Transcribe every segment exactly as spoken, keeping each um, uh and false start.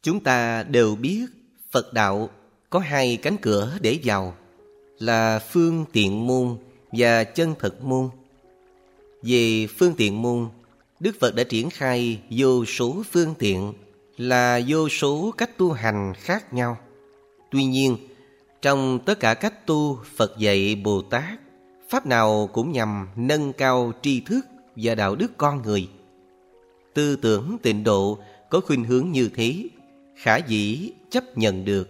Chúng ta đều biết Phật đạo có hai cánh cửa để vào, là phương tiện môn và chân thật môn. Về phương tiện môn, Đức Phật đã triển khai vô số phương tiện, là vô số cách tu hành khác nhau. Tuy nhiên, trong tất cả cách tu Phật dạy Bồ Tát, pháp nào cũng nhằm nâng cao tri thức và đạo đức con người. Tư tưởng tịnh độ có khuynh hướng như thế, khả dĩ chấp nhận được.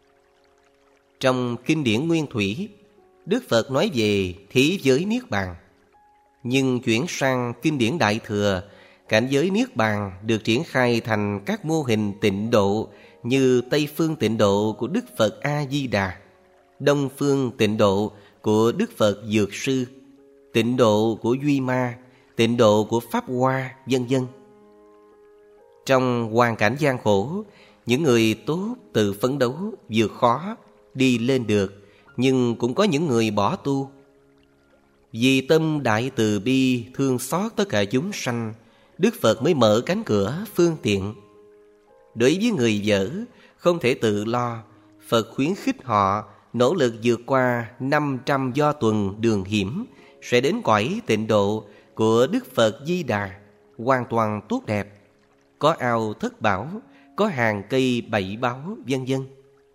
Trong kinh điển Nguyên Thủy, Đức Phật nói về thế giới Niết Bàn. Nhưng chuyển sang kinh điển Đại Thừa, cảnh giới Niết Bàn được triển khai thành các mô hình tịnh độ như Tây phương tịnh độ của Đức Phật A-di-đà, Đông phương tịnh độ của Đức Phật Dược Sư, tịnh độ của Duy Ma, tịnh độ của Pháp Hoa, vân vân. Trong hoàn cảnh gian khổ, những người tốt tự phấn đấu vượt khó đi lên được, nhưng cũng có những người bỏ tu. Vì tâm đại từ bi thương xót tất cả chúng sanh, Đức Phật mới mở cánh cửa phương tiện. Đối với người dở không thể tự lo, Phật khuyến khích họ nỗ lực vượt qua năm trăm do tuần đường hiểm, sẽ đến cõi tịnh độ của Đức Phật Di Đà, hoàn toàn tốt đẹp, có ao thất bảo, có hàng cây bảy báu, vân vân.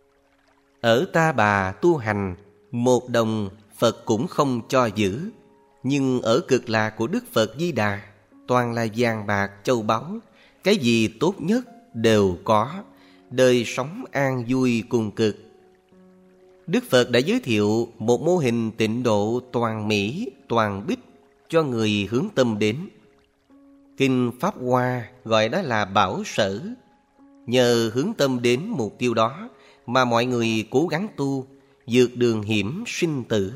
Ở Ta Bà tu hành, một đồng Phật cũng không cho giữ, nhưng ở Cực Lạc của Đức Phật Di Đà toàn là vàng bạc châu báu, cái gì tốt nhất đều có, đời sống an vui cùng cực. Đức Phật đã giới thiệu một mô hình tịnh độ toàn mỹ, toàn bích cho người hướng tâm đến. Kinh Pháp Hoa gọi đó là bảo sở. Nhờ hướng tâm đến mục tiêu đó mà mọi người cố gắng tu, vượt đường hiểm sinh tử.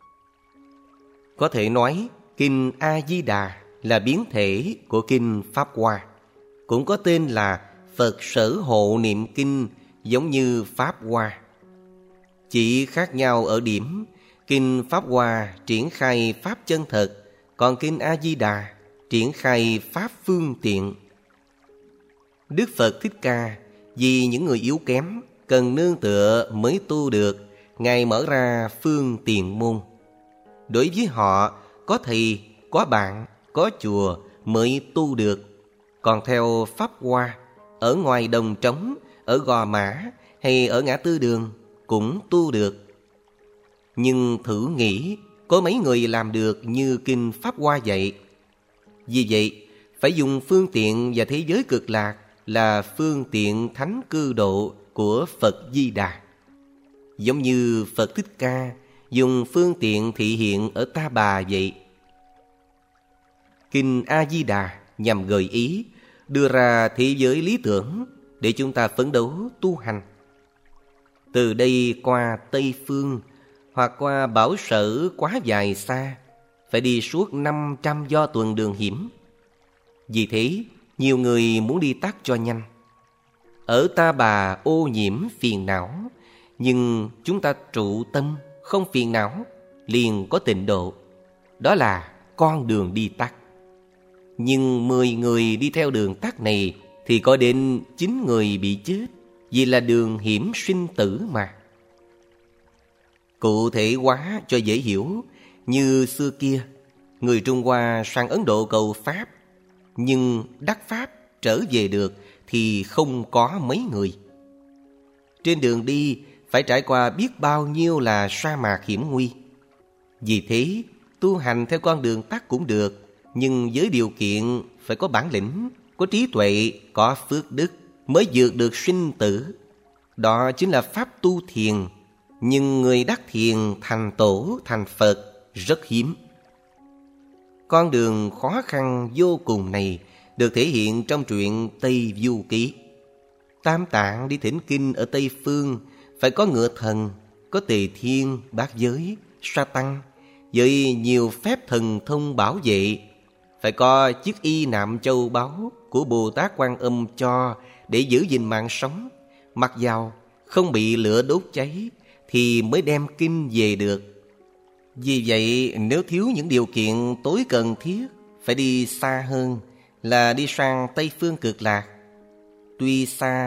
Có thể nói Kinh A-di-đà là biến thể của Kinh Pháp Hoa, cũng có tên là Phật Sở Hộ Niệm Kinh, giống như Pháp Hoa. Chỉ khác nhau ở điểm, Kinh Pháp Hoa triển khai Pháp chân thật, còn Kinh A-di-đà triển khai Pháp phương tiện. Đức Phật Thích Ca vì những người yếu kém cần nương tựa mới tu được, Ngài mở ra phương tiện môn. Đối với họ, có thầy, có bạn, có chùa mới tu được. Còn theo Pháp Hoa, ở ngoài đồng trống, ở Gò Mã hay ở ngã tư đường cũng tu được. Nhưng thử nghĩ, có mấy người làm được như Kinh Pháp Hoa dạy. Vì vậy, phải dùng phương tiện và thế giới Cực Lạc là phương tiện thánh cư độ của Phật Di Đà. Giống như Phật Thích Ca dùng phương tiện thị hiện ở Ta Bà vậy. Kinh A-di-đà nhằm gợi ý, đưa ra thế giới lý tưởng để chúng ta phấn đấu tu hành. Từ đây qua Tây Phương hoặc qua Bảo Sở quá dài xa, phải đi suốt năm trăm do tuần đường hiểm. Vì thế, nhiều người muốn đi tắt cho nhanh. Ở Ta Bà ô nhiễm phiền não, nhưng chúng ta trụ tâm không phiền não, liền có tịnh độ. Đó là con đường đi tắt. Nhưng mười người đi theo đường tắt này thì có đến chín người bị chết, vì là đường hiểm sinh tử mà. Cụ thể hóa cho dễ hiểu, như xưa kia, người Trung Hoa sang Ấn Độ cầu Pháp, nhưng đắc Pháp trở về được thì không có mấy người. Trên đường đi phải trải qua biết bao nhiêu là sa mạc hiểm nguy. Vì thế, tu hành theo con đường tắt cũng được, nhưng với điều kiện phải có bản lĩnh, có trí tuệ, có phước đức mới vượt được sinh tử. Đó chính là pháp tu thiền. Nhưng người đắc thiền thành tổ thành Phật rất hiếm. Con đường khó khăn vô cùng này được thể hiện trong truyện Tây Du Ký. Tam Tạng đi thỉnh kinh ở Tây Phương phải có ngựa thần, có Tề Thiên, Bát Giới, Sa Tăng với nhiều phép thần thông bảo vệ, phải có chiếc y nạm châu báu của Bồ Tát Quan Âm cho để giữ gìn mạng sống, mặc dầu không bị lửa đốt cháy thì mới đem kinh về được. Vì vậy, nếu thiếu những điều kiện tối cần thiết, phải đi xa hơn là đi sang Tây Phương Cực Lạc. Tuy xa,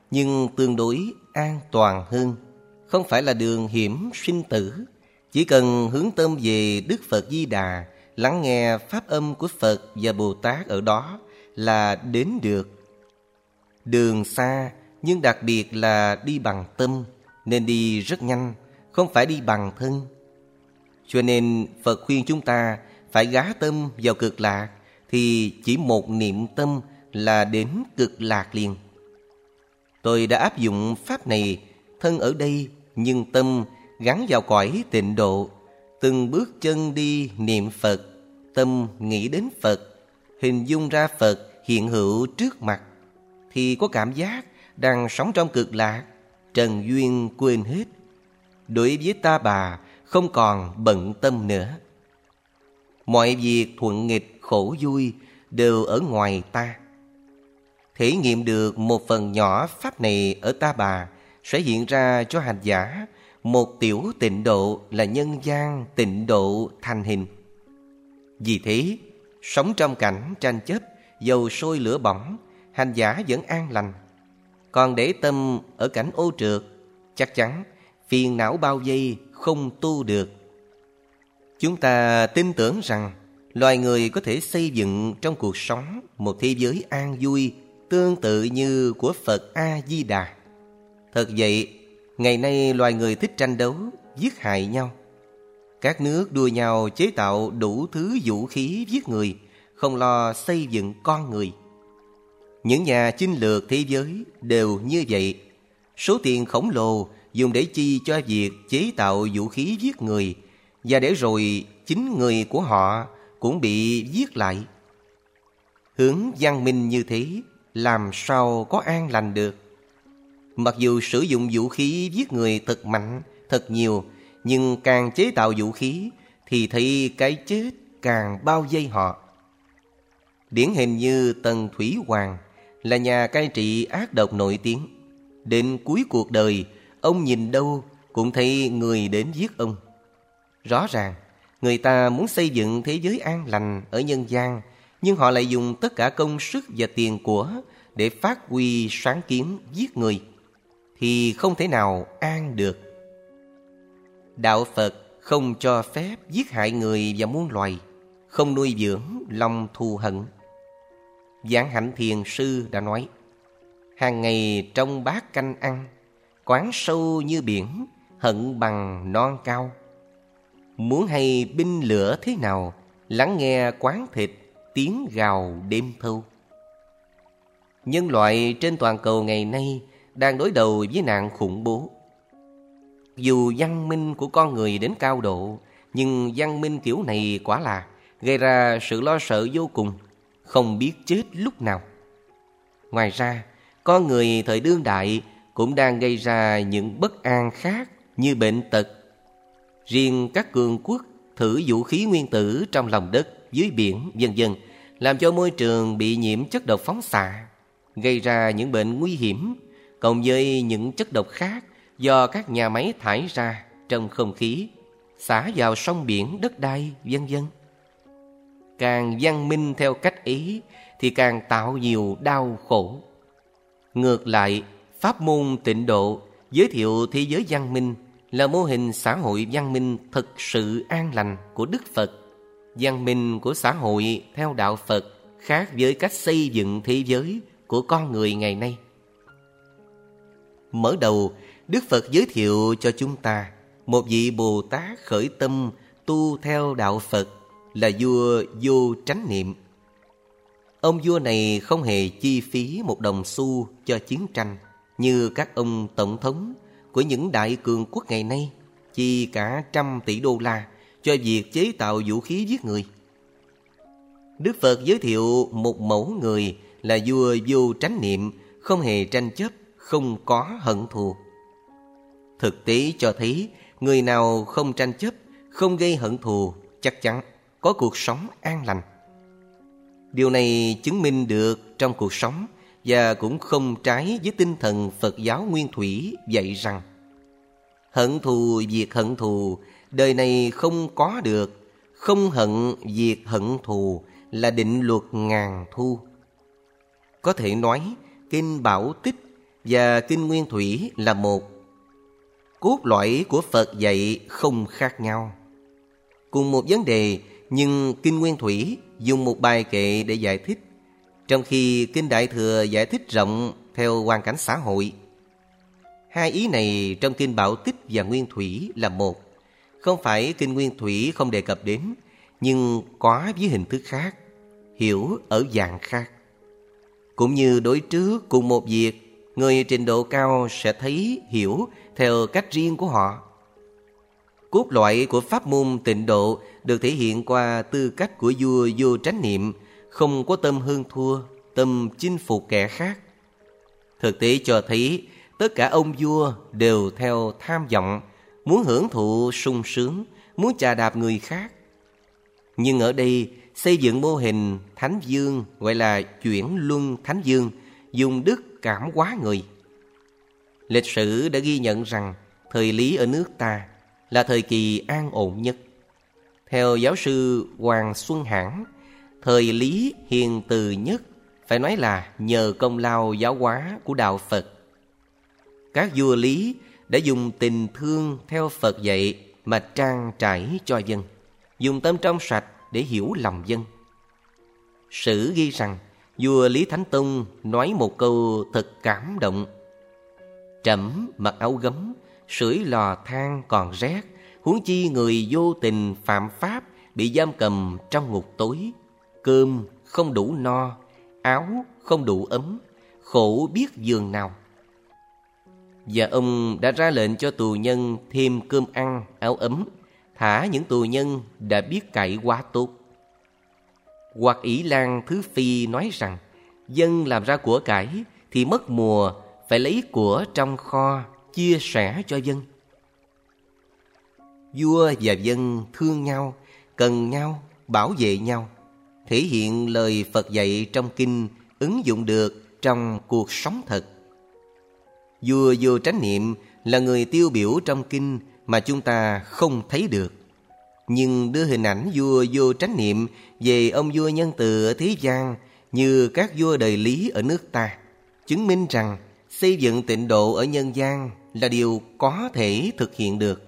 nhưng tương đối an toàn hơn, không phải là đường hiểm sinh tử. Chỉ cần hướng tâm về Đức Phật Di Đà, lắng nghe pháp âm của Phật và Bồ Tát ở đó là đến được. Đường xa, nhưng đặc biệt là đi bằng tâm, nên đi rất nhanh, không phải đi bằng thân. Cho nên Phật khuyên chúng ta phải gá tâm vào cực lạc, thì chỉ một niệm tâm là đến cực lạc liền. Tôi đã áp dụng pháp này, thân ở đây nhưng tâm gắn vào cõi tịnh độ, từng bước chân đi niệm Phật, tâm nghĩ đến Phật, hình dung ra Phật hiện hữu trước mặt, thì có cảm giác đang sống trong cực lạc, trần duyên quên hết. Đối với ta bà không còn bận tâm nữa. Mọi việc thuận nghịch khổ vui đều ở ngoài ta. Thể nghiệm được một phần nhỏ pháp này ở ta bà sẽ hiện ra cho hành giả một tiểu tịnh độ là nhân gian tịnh độ thành hình. Vì thế, sống trong cảnh tranh chấp, dầu sôi lửa bỏng, hành giả vẫn an lành. Còn để tâm ở cảnh ô trượt, chắc chắn phiền não bao vây không tu được. Chúng ta tin tưởng rằng loài người có thể xây dựng trong cuộc sống một thế giới an vui tương tự như của Phật A-di-đà. Thật vậy, ngày nay loài người thích tranh đấu, giết hại nhau. Các nước đua nhau chế tạo đủ thứ vũ khí giết người, không lo xây dựng con người. Những nhà chinh lược thế giới đều như vậy. Số tiền khổng lồ dùng để chi cho việc chế tạo vũ khí giết người, và để rồi chính người của họ cũng bị giết lại. Hướng văn minh như thế làm sao có an lành được? Mặc dù sử dụng vũ khí giết người thật mạnh, thật nhiều, nhưng càng chế tạo vũ khí thì thấy cái chết càng bao vây họ. Điển hình như Tần Thủy Hoàng là nhà cai trị ác độc nổi tiếng. Đến cuối cuộc đời, ông nhìn đâu cũng thấy người đến giết ông. Rõ ràng, người ta muốn xây dựng thế giới an lành ở nhân gian, nhưng họ lại dùng tất cả công sức và tiền của để phát huy sáng kiến giết người, thì không thể nào an được. Đạo Phật không cho phép giết hại người và muôn loài, không nuôi dưỡng lòng thù hận. Giảng Hạnh Thiền Sư đã nói: hàng ngày trong bát canh ăn, quán sâu như biển, hận bằng non cao. Muốn hay binh lửa thế nào, lắng nghe quán thịt, tiếng gào đêm thâu. Nhân loại trên toàn cầu ngày nay đang đối đầu với nạn khủng bố. Dù văn minh của con người đến cao độ, nhưng văn minh kiểu này quả là gây ra sự lo sợ vô cùng, không biết chết lúc nào. Ngoài ra, con người thời đương đại cũng đang gây ra những bất an khác như bệnh tật. Riêng các cường quốc thử vũ khí nguyên tử trong lòng đất, dưới biển, vân vân, làm cho môi trường bị nhiễm chất độc phóng xạ, gây ra những bệnh nguy hiểm, cộng với những chất độc khác do các nhà máy thải ra trong không khí, xả vào sông biển, đất đai, vân vân. Càng văn minh theo cách ấy thì càng tạo nhiều đau khổ. Ngược lại, pháp môn tịnh độ giới thiệu thế giới văn minh là mô hình xã hội văn minh thực sự an lành của Đức Phật. Văn minh của xã hội theo đạo Phật khác với cách xây dựng thế giới của con người ngày nay. Mở đầu, Đức Phật giới thiệu cho chúng ta một vị Bồ Tát khởi tâm tu theo đạo Phật là vua Vô Chánh Niệm. Ông vua này không hề chi phí một đồng xu cho chiến tranh như các ông tổng thống của những đại cường quốc ngày nay chi cả trăm tỷ đô la cho việc chế tạo vũ khí giết người. Đức Phật giới thiệu một mẫu người là vua Vô Chánh Niệm, không hề tranh chấp, không có hận thù. Thực tế cho thấy người nào không tranh chấp, không gây hận thù chắc chắn có cuộc sống an lành. Điều này chứng minh được trong cuộc sống và cũng không trái với tinh thần Phật giáo nguyên thủy dạy rằng hận thù diệt hận thù, đời này không có được, không hận diệt hận thù là định luật ngàn thu. Có thể nói, Kinh Bảo Tích và kinh nguyên thủy là một. Cốt lõi của Phật dạy không khác nhau. Cùng một vấn đề, nhưng kinh nguyên thủy dùng một bài kệ để giải thích, trong khi kinh Đại Thừa giải thích rộng theo hoàn cảnh xã hội. Hai ý này trong kinh Bảo Tích và Nguyên Thủy là một. Không phải kinh Nguyên Thủy không đề cập đến, nhưng có với hình thức khác, hiểu ở dạng khác. Cũng như đối trước cùng một việc, người trình độ cao sẽ thấy, hiểu theo cách riêng của họ. Cốt lõi của pháp môn tịnh độ được thể hiện qua tư cách của vua vô tránh niệm, không có tâm hơn thua, tâm chinh phục kẻ khác. Thực tế cho thấy tất cả ông vua đều theo tham vọng, muốn hưởng thụ sung sướng, muốn chà đạp người khác. Nhưng ở đây xây dựng mô hình Thánh Dương gọi là chuyển luân Thánh Dương, dùng đức cảm hóa người. Lịch sử đã ghi nhận rằng thời Lý ở nước ta là thời kỳ an ổn nhất. Theo giáo sư Hoàng Xuân Hãn, thời Lý hiền từ nhất phải nói là nhờ công lao giáo hóa của đạo Phật. Các vua Lý đã dùng tình thương theo Phật dạy mà trang trải cho dân, dùng tâm trong sạch để hiểu lòng dân. Sử ghi rằng vua Lý Thánh Tông nói một câu thật cảm động: trẫm mặc áo gấm, sưởi lò than còn rét, huống chi người vô tình phạm pháp bị giam cầm trong ngục tối, cơm không đủ no, áo không đủ ấm, khổ biết giường nào. Và ông đã ra lệnh cho tù nhân thêm cơm ăn, áo ấm, thả những tù nhân đã biết cải quá tốt. Hoặc Ỷ Lan Thứ Phi nói rằng dân làm ra của cải thì mất mùa, phải lấy của trong kho chia sẻ cho dân. Vua và dân thương nhau, cần nhau, bảo vệ nhau, thể hiện lời Phật dạy trong kinh ứng dụng được trong cuộc sống thật. Vua vô tránh niệm là người tiêu biểu trong kinh mà chúng ta không thấy được, nhưng đưa hình ảnh vua vô tránh niệm về ông vua nhân từ ở thế gian như các vua đời Lý ở nước ta, chứng minh rằng xây dựng tịnh độ ở nhân gian là điều có thể thực hiện được.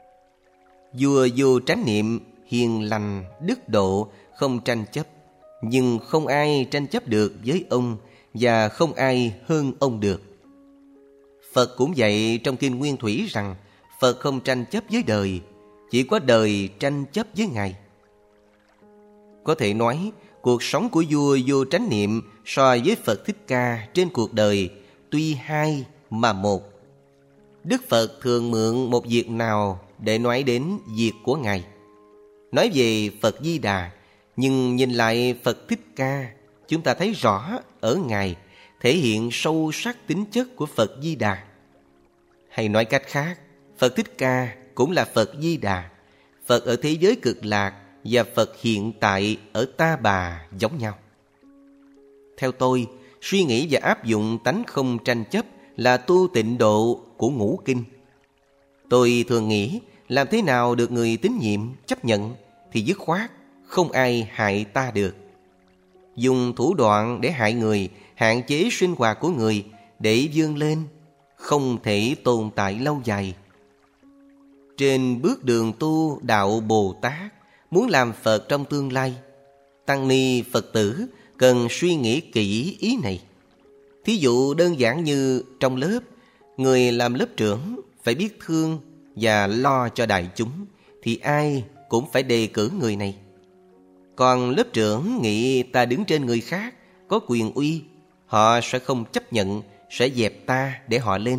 Vua vô tránh niệm, hiền lành, đức độ, không tranh chấp, nhưng không ai tranh chấp được với ông và không ai hơn ông được. Phật cũng dạy trong kinh Nguyên Thủy rằng Phật không tranh chấp với đời, chỉ có đời tranh chấp với Ngài. Có thể nói, cuộc sống của vua vô tránh niệm so với Phật Thích Ca trên cuộc đời tuy hai mà một. Đức Phật thường mượn một việc nào để nói đến việc của Ngài. Nói về Phật Di Đà, nhưng nhìn lại Phật Thích Ca, chúng ta thấy rõ ở Ngài thể hiện sâu sắc tính chất của Phật Di Đà. Hay nói cách khác, Phật Thích Ca cũng là Phật Di Đà, Phật ở thế giới cực lạc và Phật hiện tại ở Ta Bà giống nhau. Theo tôi, suy nghĩ và áp dụng tánh không tranh chấp là tu tịnh độ của ngũ kinh. Tôi thường nghĩ làm thế nào được người tín nhiệm chấp nhận thì dứt khoát không ai hại ta được. Dùng thủ đoạn để hại người, hạn chế sinh hoạt của người để vươn lên, không thể tồn tại lâu dài. Trên bước đường tu đạo Bồ Tát, muốn làm Phật trong tương lai, tăng ni Phật tử cần suy nghĩ kỹ ý này. Thí dụ đơn giản như trong lớp, người làm lớp trưởng phải biết thương và lo cho đại chúng, thì ai cũng phải đề cử người này. Còn lớp trưởng nghĩ ta đứng trên người khác, có quyền uy, họ sẽ không chấp nhận, sẽ dẹp ta để họ lên.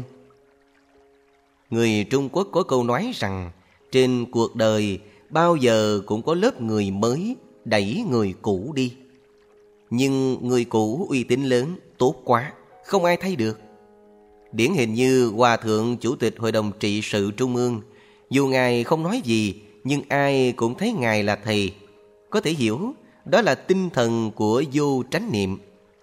Người Trung Quốc có câu nói rằng trên cuộc đời bao giờ cũng có lớp người mới đẩy người cũ đi. Nhưng người cũ uy tín lớn, tốt quá, không ai thay được. Điển hình như Hòa Thượng Chủ tịch Hội đồng Trị sự Trung ương, dù Ngài không nói gì, nhưng ai cũng thấy Ngài là thầy. Có thể hiểu, đó là tinh thần của vô tránh niệm.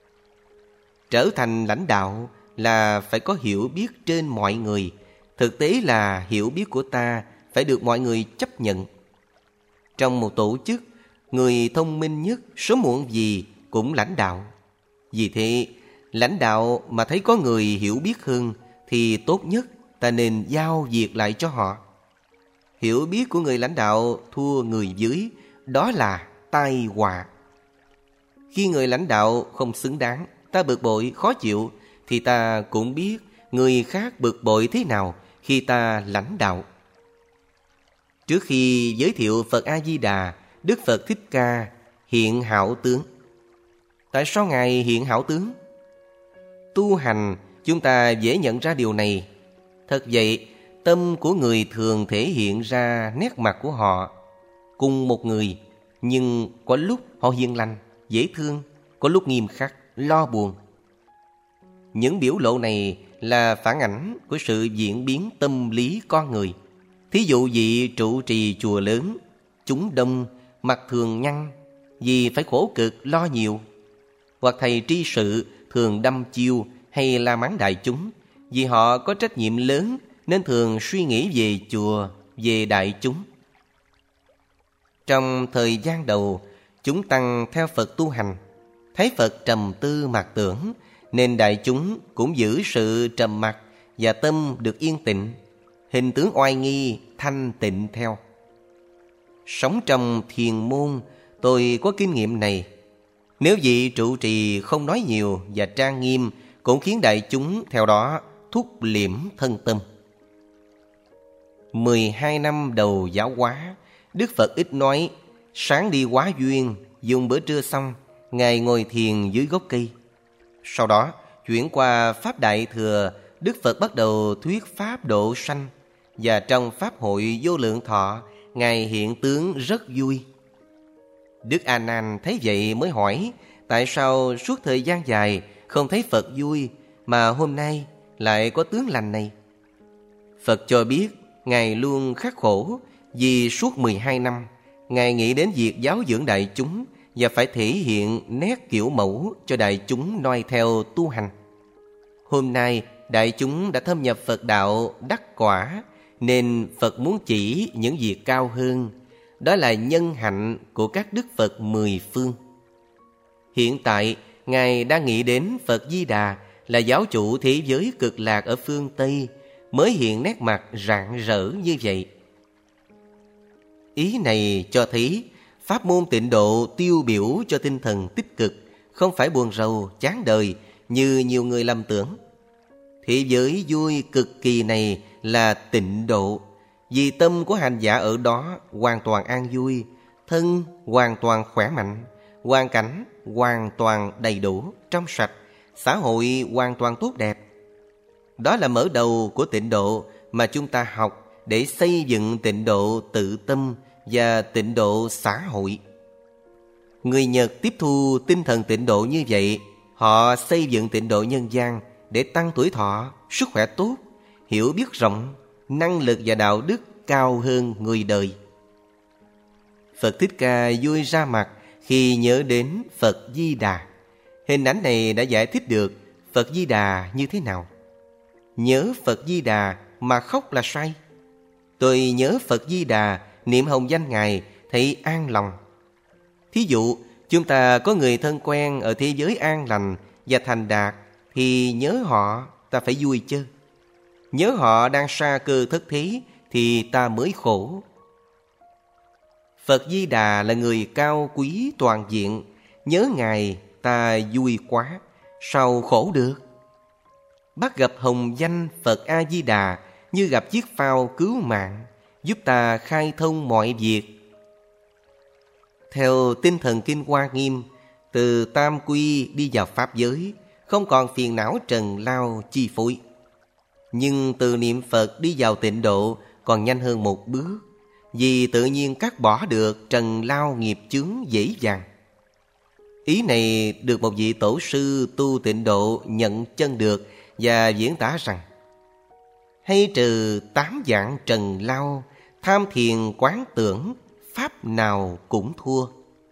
Trở thành lãnh đạo là phải có hiểu biết trên mọi người. Thực tế là hiểu biết của ta phải được mọi người chấp nhận. Trong một tổ chức, người thông minh nhất sớm muộn gì cũng lãnh đạo. Vì thế, Lãnh đạo mà thấy có người hiểu biết hơn thì tốt nhất ta nên giao việc lại cho họ. Hiểu biết của người lãnh đạo thua người dưới, đó là tai họa. Khi người lãnh đạo không xứng đáng, ta bực bội, khó chịu, thì ta cũng biết người khác bực bội thế nào khi ta lãnh đạo. Trước khi giới thiệu Phật A-di-đà, Đức Phật Thích Ca hiện hảo tướng. Tại sao Ngài hiện hảo tướng? Tu hành, chúng ta dễ nhận ra điều này. Thật vậy, tâm của người thường thể hiện ra nét mặt của họ. Cùng một người, nhưng có lúc họ hiền lành, dễ thương, có lúc nghiêm khắc, lo buồn. Những biểu lộ này là phản ảnh của sự diễn biến tâm lý con người. Thí dụ vị trụ trì chùa lớn, chúng đông, mặt thường nhăn, vì phải khổ cực lo nhiều. Hoặc thầy tri sự thường đâm chiêu hay la mắng đại chúng, vì họ có trách nhiệm lớn nên thường suy nghĩ về chùa, về đại chúng. Trong thời gian đầu, chúng tăng theo Phật tu hành, thấy Phật trầm tư mặc tưởng, nên đại chúng cũng giữ sự trầm mặc và tâm được yên tịnh, hình tướng oai nghi, thanh tịnh theo. Sống trong thiền môn, tôi có kinh nghiệm này. Nếu vị trụ trì không nói nhiều và trang nghiêm, cũng khiến đại chúng theo đó thúc liễm thân tâm. Mười hai năm đầu giáo hóa, Đức Phật ít nói, sáng đi hóa duyên, dùng bữa trưa xong, Ngài ngồi thiền dưới gốc cây. Sau đó, chuyển qua Pháp Đại Thừa, Đức Phật bắt đầu thuyết Pháp độ sanh, và trong Pháp hội Vô Lượng Thọ, Ngài hiện tướng rất vui. Đức A Nan thấy vậy mới hỏi, tại sao suốt thời gian dài không thấy Phật vui, mà hôm nay lại có tướng lành này? Phật cho biết, Ngài luôn khắc khổ, vì suốt mười hai năm, Ngài nghĩ đến việc giáo dưỡng đại chúng và phải thể hiện nét kiểu mẫu cho đại chúng noi theo tu hành. Hôm nay, đại chúng đã thâm nhập Phật đạo đắc quả, nên Phật muốn chỉ những việc cao hơn. Đó là nhân hạnh của các Đức Phật mười phương. Hiện tại, Ngài đang nghĩ đến Phật Di Đà là giáo chủ thế giới cực lạc ở phương Tây, mới hiện nét mặt rạng rỡ như vậy. Ý này cho thấy pháp môn tịnh độ tiêu biểu cho tinh thần tích cực, không phải buồn rầu, chán đời như nhiều người lầm tưởng. Thế giới vui cực kỳ này là tịnh độ, vì tâm của hành giả ở đó hoàn toàn an vui, thân hoàn toàn khỏe mạnh, hoàn cảnh hoàn toàn đầy đủ, trong sạch, xã hội hoàn toàn tốt đẹp. Đó là mở đầu của tịnh độ mà chúng ta học để xây dựng tịnh độ tự tâm và tịnh độ xã hội. Người Nhật tiếp thu tinh thần tịnh độ như vậy, họ xây dựng tịnh độ nhân gian để tăng tuổi thọ, sức khỏe tốt, hiểu biết rộng, năng lực và đạo đức cao hơn người đời. Phật Thích Ca vui ra mặt khi nhớ đến Phật Di Đà. Hình ảnh này đã giải thích được Phật Di Đà như thế nào. Nhớ Phật Di Đà mà khóc là sai. Tôi nhớ Phật Di Đà, niệm hồng danh Ngài, thấy an lòng. Thí dụ, chúng ta có người thân quen ở thế giới an lành và thành đạt, thì nhớ họ ta phải vui chứ. Nhớ họ đang sa cơ thất thế thì ta mới khổ. Phật Di Đà là người cao quý toàn diện, nhớ Ngài ta vui quá, sao khổ được? Bắt gặp hồng danh Phật A-di-đà như gặp chiếc phao cứu mạng, giúp ta khai thông mọi việc. Theo tinh thần Kinh Hoa Nghiêm, từ tam quy đi vào pháp giới, không còn phiền não trần lao chi phối. Nhưng từ niệm Phật đi vào tịnh độ còn nhanh hơn một bước, vì tự nhiên cắt bỏ được trần lao nghiệp chướng dễ dàng. Ý này được một vị tổ sư tu tịnh độ nhận chân được và diễn tả rằng: hay trừ tám dạng trần lao, tham thiền quán tưởng, pháp nào cũng thua.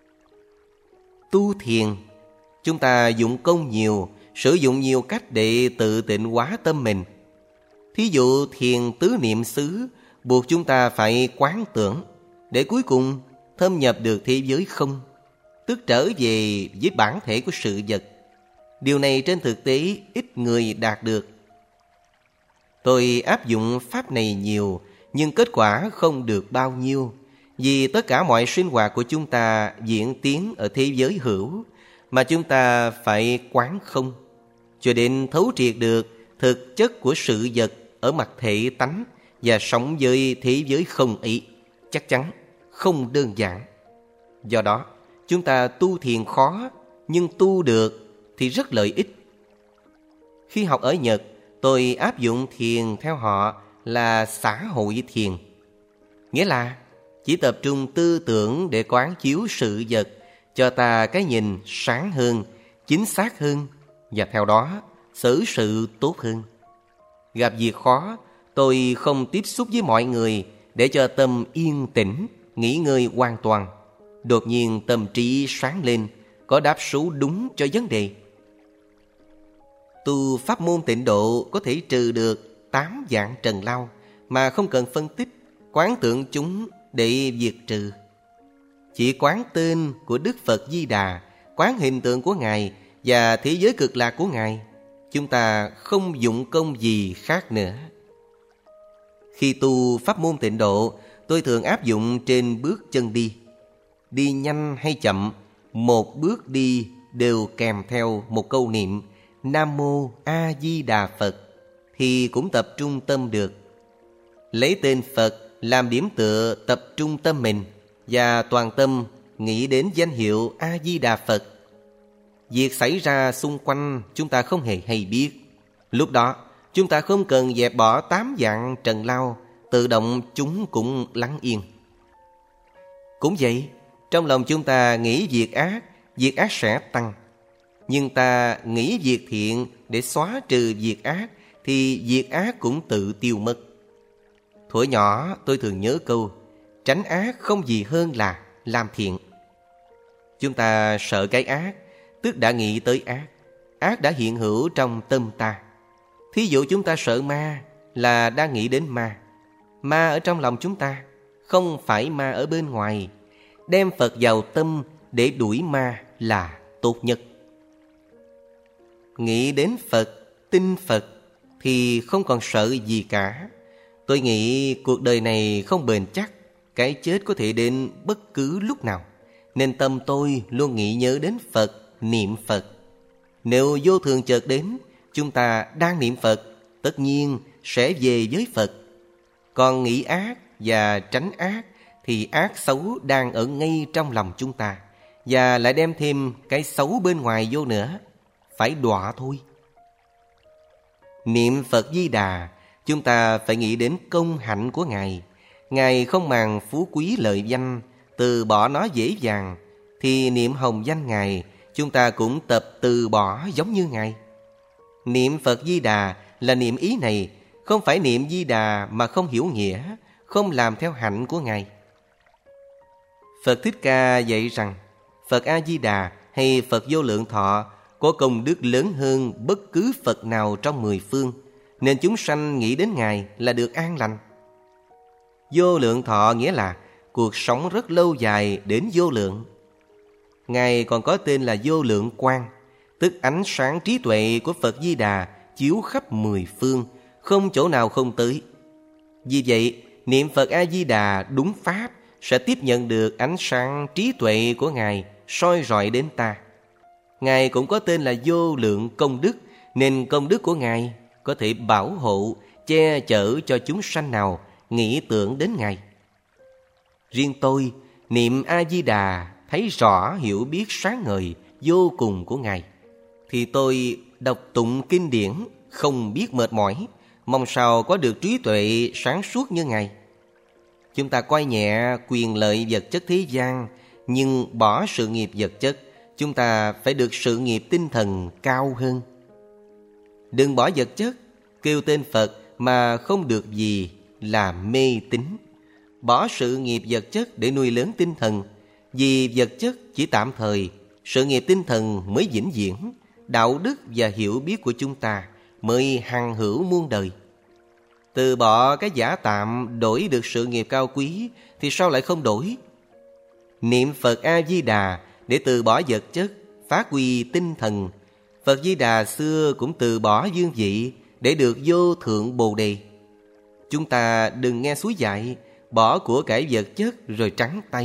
Tu thiền, chúng ta dụng công nhiều, sử dụng nhiều cách để tự tịnh hóa tâm mình. Thí dụ thiền tứ niệm xứ buộc chúng ta phải quán tưởng, để cuối cùng thâm nhập được thế giới không, tức trở về với bản thể của sự vật. Điều này trên thực tế ít người đạt được. Tôi áp dụng pháp này nhiều, nhưng kết quả không được bao nhiêu. Vì tất cả mọi sinh hoạt của chúng ta diễn tiến ở thế giới hữu, mà chúng ta phải quán không, cho đến thấu triệt được thực chất của sự vật ở mặt thể tánh và sống với thế giới không ấy, chắc chắn không đơn giản. Do đó, chúng ta tu thiền khó, nhưng tu được thì rất lợi ích. Khi học ở Nhật, tôi áp dụng thiền theo họ là xã hội thiền. Nghĩa là chỉ tập trung tư tưởng để quán chiếu sự vật, cho ta cái nhìn sáng hơn, chính xác hơn, và theo đó xử sự tốt hơn. Gặp việc khó, tôi không tiếp xúc với mọi người để cho tâm yên tĩnh, nghỉ ngơi hoàn toàn. Đột nhiên tâm trí sáng lên, có đáp số đúng cho vấn đề. Tu pháp môn Tịnh độ có thể trừ được tám dạng trần lao mà không cần phân tích, quán tượng chúng để diệt trừ. Chỉ quán tên của Đức Phật Di Đà, quán hình tượng của Ngài và thế giới cực lạc của Ngài, chúng ta không dụng công gì khác nữa. Khi tu pháp môn Tịnh độ, tôi thường áp dụng trên bước chân đi. Đi nhanh hay chậm, một bước đi đều kèm theo một câu niệm Nam Mô A Di Đà Phật, thì cũng tập trung tâm được. Lấy tên Phật làm điểm tựa tập trung tâm mình, và toàn tâm nghĩ đến danh hiệu A Di Đà Phật. Việc xảy ra xung quanh chúng ta không hề hay biết. Lúc đó chúng ta không cần dẹp bỏ tám dạng trần lao, tự động chúng cũng lắng yên. Cũng vậy, trong lòng chúng ta nghĩ việc ác, việc ác sẽ tăng. Nhưng ta nghĩ việc thiện để xóa trừ việc ác, thì việc ác cũng tự tiêu mất. Thuở nhỏ tôi thường nhớ câu tránh ác không gì hơn là làm thiện. Chúng ta sợ cái ác, tức đã nghĩ tới ác. Ác đã hiện hữu trong tâm ta. Thí dụ chúng ta sợ ma là đang nghĩ đến ma. Ma ở trong lòng chúng ta, không phải ma ở bên ngoài. Đem Phật vào tâm để đuổi ma là tốt nhất. Nghĩ đến Phật, tin Phật thì không còn sợ gì cả. Tôi nghĩ cuộc đời này không bền chắc, cái chết có thể đến bất cứ lúc nào, nên tâm tôi luôn nghĩ nhớ đến Phật, niệm Phật. Nếu vô thường chợt đến, chúng ta đang niệm Phật, tất nhiên sẽ về với Phật. Còn nghĩ ác và tránh ác thì ác xấu đang ở ngay trong lòng chúng ta, và lại đem thêm cái xấu bên ngoài vô nữa, phải đọa thôi. Niệm Phật Di Đà, chúng ta phải nghĩ đến công hạnh của Ngài. Ngài không màng phú quý lợi danh, từ bỏ nó dễ dàng, thì niệm hồng danh Ngài, chúng ta cũng tập từ bỏ giống như Ngài. Niệm Phật Di Đà là niệm ý này, không phải niệm Di Đà mà không hiểu nghĩa, không làm theo hạnh của Ngài. Phật Thích Ca dạy rằng Phật A Di Đà hay Phật Vô Lượng Thọ có công đức lớn hơn bất cứ Phật nào trong mười phương, nên chúng sanh nghĩ đến Ngài là được an lành. Vô lượng thọ nghĩa là cuộc sống rất lâu dài đến vô lượng. Ngài còn có tên là Vô Lượng Quang, tức ánh sáng trí tuệ của Phật Di Đà chiếu khắp mười phương, không chỗ nào không tới. Vì vậy, niệm Phật A Di Đà đúng pháp sẽ tiếp nhận được ánh sáng trí tuệ của Ngài soi rọi đến ta. Ngài cũng có tên là Vô Lượng Công Đức, nên công đức của Ngài có thể bảo hộ, che chở cho chúng sanh nào nghĩ tưởng đến Ngài. Riêng tôi, niệm A-di-đà thấy rõ hiểu biết sáng ngời vô cùng của Ngài, thì tôi đọc tụng kinh điển không biết mệt mỏi, mong sao có được trí tuệ sáng suốt như Ngài. Chúng ta coi nhẹ quyền lợi vật chất thế gian, nhưng bỏ sự nghiệp vật chất, chúng ta phải được sự nghiệp tinh thần cao hơn. Đừng bỏ vật chất, kêu tên Phật mà không được gì là mê tín. Bỏ sự nghiệp vật chất để nuôi lớn tinh thần, vì vật chất chỉ tạm thời, sự nghiệp tinh thần mới vĩnh viễn. Đạo đức và hiểu biết của chúng ta mới hằng hữu muôn đời. Từ bỏ cái giả tạm đổi được sự nghiệp cao quý thì sao lại không đổi? Niệm Phật A-di-đà để từ bỏ vật chất, phát huy tinh thần, Phật Di Đà xưa cũng từ bỏ dương vị để được vô thượng Bồ Đề. Chúng ta đừng nghe suối dạy, bỏ của cải vật chất rồi trắng tay.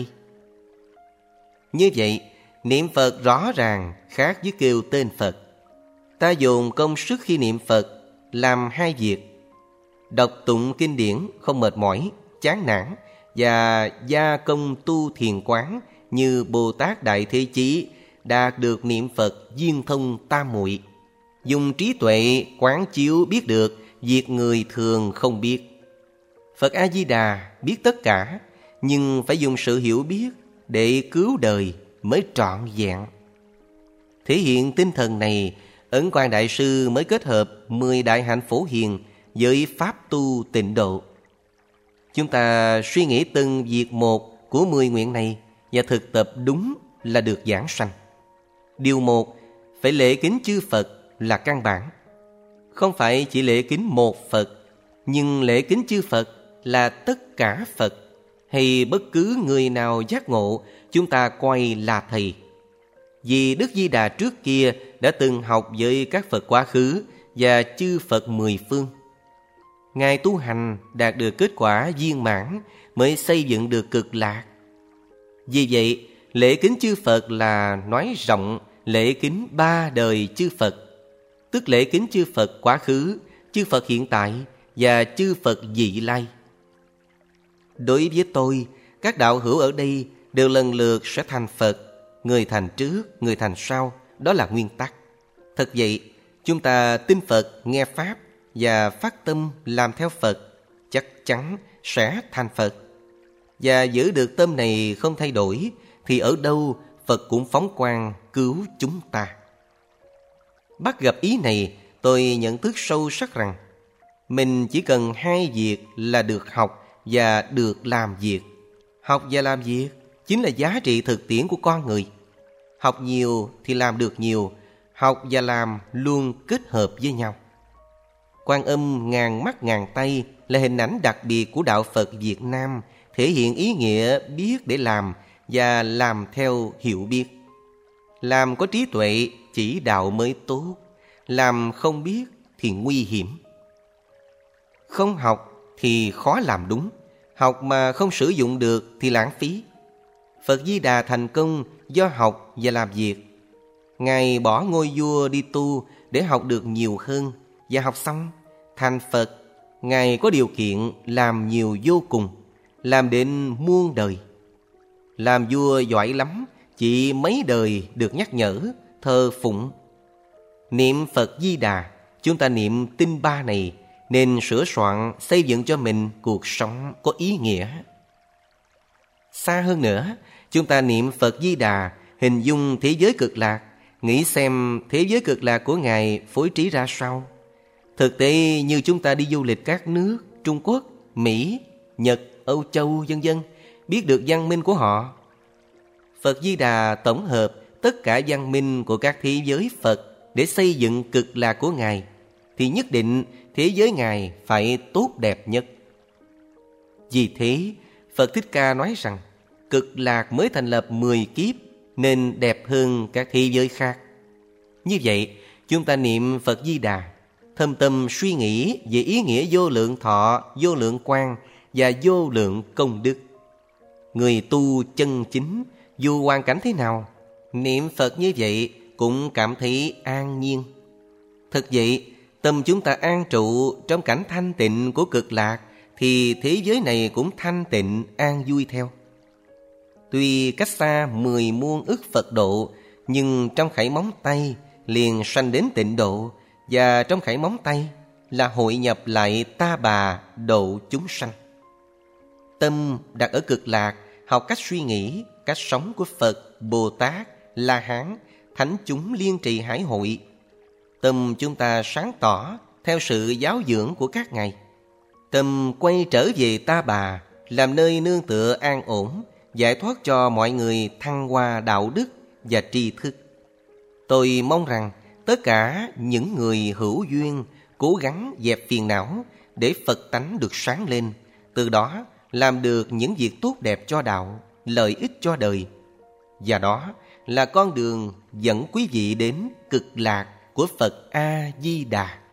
Như vậy, niệm Phật rõ ràng khác với kêu tên Phật. Ta dồn công sức khi niệm Phật làm hai việc: đọc tụng kinh điển không mệt mỏi, chán nản, và gia công tu thiền quán như Bồ Tát Đại Thế Chí đạt được niệm Phật viên thông tam muội, dùng trí tuệ quán chiếu biết được việc người thường không biết. Phật A Di Đà biết tất cả, nhưng phải dùng sự hiểu biết để cứu đời mới trọn vẹn. Thể hiện tinh thần này, Ấn Quang Đại Sư mới kết hợp mười đại hạnh phổ hiền với pháp tu tịnh độ. Chúng ta suy nghĩ từng việc một của mười nguyện này và thực tập đúng là được giảng sanh. Điều một, phải lễ kính chư Phật là căn bản. Không phải chỉ lễ kính một Phật, nhưng lễ kính chư Phật là tất cả Phật, hay bất cứ người nào giác ngộ chúng ta coi là thầy. Vì Đức Di Đà trước kia đã từng học với các Phật quá khứ và chư Phật mười phương. Ngài tu hành đạt được kết quả viên mãn mới xây dựng được cực lạc. Vì vậy, lễ kính chư Phật là nói rộng lễ kính ba đời chư Phật, tức lễ kính chư Phật quá khứ, chư Phật hiện tại và chư Phật vị lai. Đối với tôi, các đạo hữu ở đây đều lần lượt sẽ thành Phật, người thành trước, người thành sau, đó là nguyên tắc. Thật vậy, chúng ta tin Phật, nghe Pháp và phát tâm làm theo Phật, chắc chắn sẽ thành Phật. Và giữ được tâm này không thay đổi, thì ở đâu Phật cũng phóng quang cứu chúng ta. Bắt gặp ý này, tôi nhận thức sâu sắc rằng mình chỉ cần hai việc là được học và được làm việc. Học và làm việc chính là giá trị thực tiễn của con người. Học nhiều thì làm được nhiều, học và làm luôn kết hợp với nhau. Quan Âm ngàn mắt ngàn tay là hình ảnh đặc biệt của đạo Phật Việt Nam, thể hiện ý nghĩa biết để làm và làm theo hiểu biết. Làm có trí tuệ chỉ đạo mới tốt, làm không biết thì nguy hiểm. Không học thì khó làm đúng, học mà không sử dụng được thì lãng phí. Phật Di Đà thành công do học và làm việc. Ngài bỏ ngôi vua đi tu để học được nhiều hơn, và học xong thành Phật. Ngài có điều kiện làm nhiều vô cùng, làm đến muôn đời. Làm vua giỏi lắm, chỉ mấy đời được nhắc nhở, thờ phụng. Niệm Phật Di Đà, chúng ta niệm tinh ba này nên sửa soạn xây dựng cho mình cuộc sống có ý nghĩa. Xa hơn nữa, chúng ta niệm Phật Di Đà, hình dung thế giới cực lạc, nghĩ xem thế giới cực lạc của Ngài phối trí ra sao. Thực tế như chúng ta đi du lịch các nước Trung Quốc, Mỹ, Nhật, Âu Châu vân vân, biết được văn minh của họ. Phật Di Đà tổng hợp tất cả văn minh của các thế giới Phật để xây dựng cực lạc của Ngài, thì nhất định thế giới Ngài phải tốt đẹp nhất. Vì thế, Phật Thích Ca nói rằng cực lạc mới thành lập mười kiếp nên đẹp hơn các thế giới khác. Như vậy, chúng ta niệm Phật Di Đà, thâm tâm suy nghĩ về ý nghĩa vô lượng thọ, vô lượng quang và vô lượng công đức. Người tu chân chính, dù hoàn cảnh thế nào, niệm Phật như vậy cũng cảm thấy an nhiên. Thật vậy, tâm chúng ta an trụ trong cảnh thanh tịnh của cực lạc, thì thế giới này cũng thanh tịnh an vui theo. Tuy cách xa mười muôn ức Phật độ, nhưng trong khẩy móng tay liền sanh đến tịnh độ, và trong khẩy móng tay là hội nhập lại Ta Bà độ chúng sanh. Tâm đặt ở cực lạc, học cách suy nghĩ, cách sống của Phật, Bồ Tát, La Hán, thánh chúng liên trì hải hội. Tâm chúng ta sáng tỏ theo sự giáo dưỡng của các ngài. Tâm quay trở về Ta Bà, làm nơi nương tựa an ổn, giải thoát cho mọi người thăng hoa đạo đức và tri thức. Tôi mong rằng tất cả những người hữu duyên cố gắng dẹp phiền não để Phật tánh được sáng lên, từ đó làm được những việc tốt đẹp cho đạo, lợi ích cho đời. Và đó là con đường dẫn quý vị đến cực lạc của Phật A Di Đà.